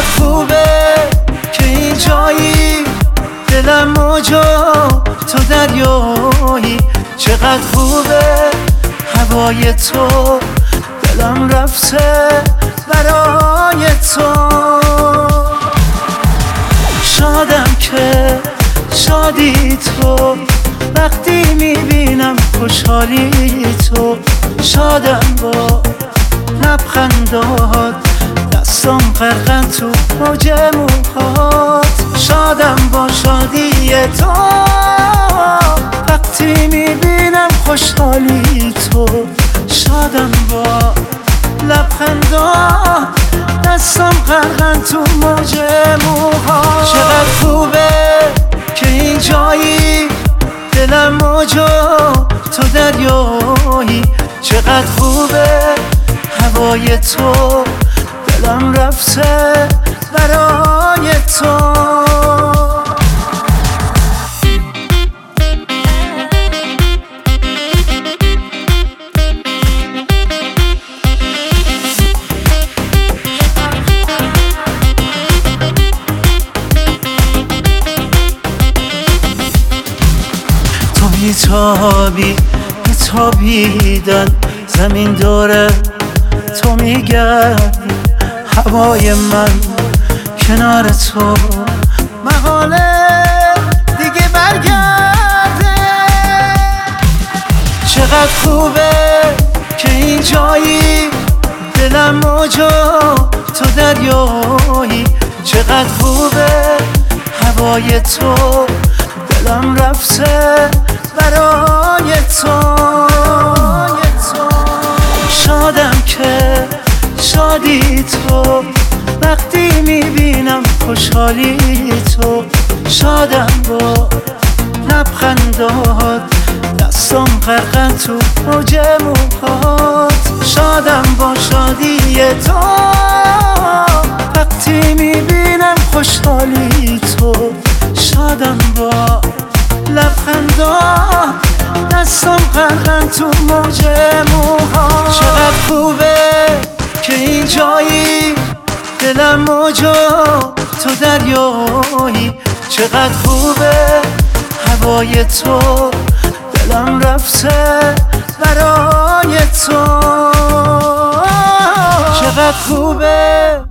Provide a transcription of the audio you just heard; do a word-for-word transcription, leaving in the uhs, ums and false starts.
خوبه که این جایی، دلم موجا تو دریایی. چقدر خوبه هوای تو، دلم رفته برای تو. شادم که شادی تو، وقتی میبینم خوشحالی تو. شادم با لبخندات، دستم غرقن تو موج موهات. شادم با شادی تو، وقتی میبینم خوشحالی تو. شادم با لبخندات، دستم غرقن تو موج موهات. چقدر خوبه که این جایی، دلم موجا تو دریایی. چقدر خوبه هوای تو، دلم رفته برای تو. تو میتابی میتابیدن، زمین داره تو میگردی. هوای من کنار تو، محاله دیگه برگرده. چقدر خوبه که این جایی، دلم موجا تو دریایی. چقدر خوبه هوای تو، دلم رفته برای تو. شادم که شادی تو، وقتی میبینم خوشحالی تو. شادم با لبخندات، دستم غرقن تو موج موهات. شادم با شادی تو، وقتی میبینم خوشحالی تو. شادم با لبخندات، دستم غرقن تو موج موهات. چقدر خوبه که این جایی، دلم موجا تو دریایی. چقدر خوبه هوای تو، دلم رفته برای تو. چقدر خوبه